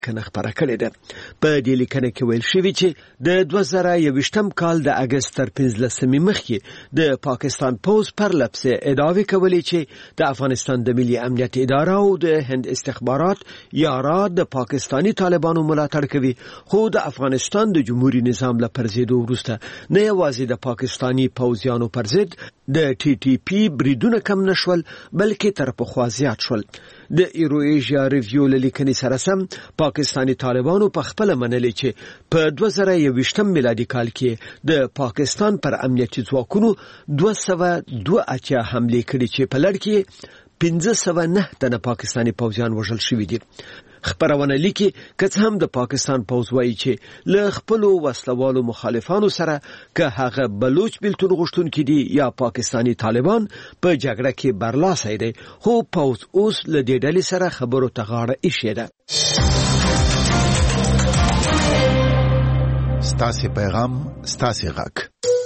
لیکنه خپره کړې ده. په دې لیکنه کې ویل شوی چې د 2021م کال د اگست تر 15 مخکې د پاکستان پوز پر لپس ادعاوې کولې چې د افغانستان د ملي امنیت اداره او د هند استخبارات یارا د پاکستانی طالبانو ملاتړ کوي، خو د افغانستان د جمهوریت نظام له پرځېدو وروسته نه یوازې د پاکستانی پوځیانو پر ضد د ټي ټي پی بریدونه کم نشول بلکې تر پخوا زیات شول. د ایرویژیا ریویو لیکنې سره سم پاکستانی طالبانو په خپل منلې چې په 2021م میلادي کال کې د پاکستان پر امنیتي ځواکونو 282 حمله کړې چې په لړ کې 509 تنه پاکستانی پوځیان وژل شوي دي. خبرونه لیکي که هم د پاکستان پوځ وایي چې له خپل وسلوالو مخالفانو سره که هغه بلوچ بیلتون غوښتونکي دي یا پاکستانی طالبان په جګړه کې برلاسي دي، خو پوځ اوس له دې ډلې سره خبرو ته غاړه ایښې ده. ستاسو پیغام ستاسو غږ.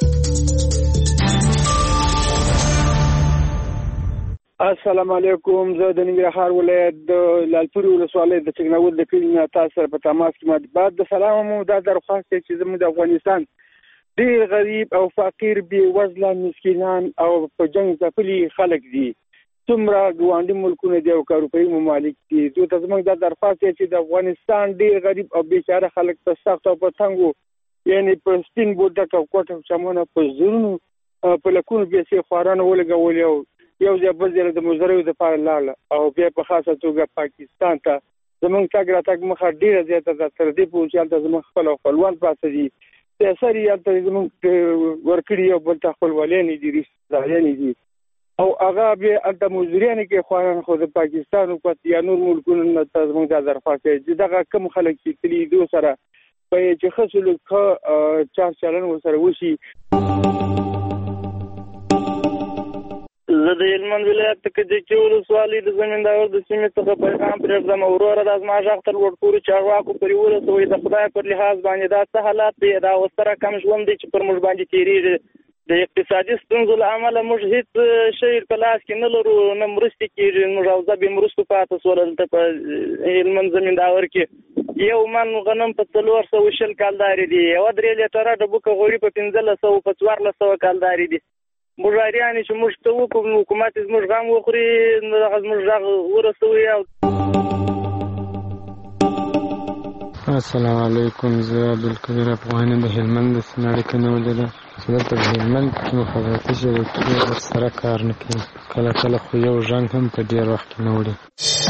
السلام علیکم. زه د ننګرهار ولایت د لالپورې ولسوالۍ د چکناول د کلي نه تاسو سره په تماس کې بعد د سلام مو دا درخواست چې زموږ د افغانستان ډېر غریب او فقیر بې وزله مسکینان او په جنگ ځپلي خلک دي، څومره ګاونډي ملکونه دي او اروپایي ممالک دي. دوی ته زموږ دا درخواست چې د افغانستان ډېر غریب او بیچاره خلک په سخت او په تنګو یعنی په سپین بولدک او کوټه چمنه په زړونو په لکونو پیسې خوارانه ولګولې او یو ځای بل ځای د مزدورو د پاره لاړه او بیا په خاصه توګه پاکستان ته زمونږ تګ راتګ مخه ډیره زیاته ده. تر دې پورې چې هلته زمونږ خپل خپلوان پراته دي، سیاسر یې هلته زمونږ ورکړي او بل ته خپلوالانې دي، رشتهدارانې دي او هغه بیا هلته مزدوریانې کوي خواران. خو د پاکستان حکومت یا نور ملکونو نه ته زمونږ دا درخواست دی چې دغه کم خلک چې تلي دو سره په چې ښه سلوک ښه چار چلن ورسره وشي. زه د هلمند ولایت کجکي ولسوالۍ د زمینداور د سیمې څخه پیغام پرېږدم. وروره دا زما غږ تر لوړ پورې چارواکو پورې ورسوئ. د خدای پر لحاظ باندې دا څه حالات دی، دا اوس سره کم ژوند دی چې پر موږ باندې تېرېږي. د اقتصادي ستونزو له امله موږ هېڅ شی په لاس کې نه لرو، نه مرستې کېږي، موږ اوضه بې مرستو پاتې شول. دلته په هلمند زمینداور کې یو من غنم په 420 کالدارې دي، یوه 3 لیټره ډبوکه غوړي په 1500 په 1400 کالدارې دي. مجاریان چې موږ ته وکړو حکومت زموږ غم وخوري، دغه زموږ غږ ورسوي. السلام علیکم. زه عبدالقدیر افغاني د هلمند د سیمې اړیکه نیولې ده چې دلته د هلمند کې مخابراتي شبکې ورسره کار نه کوي، کله کله خو یو ژنګ هم په ډېر وخت کې نه وړي.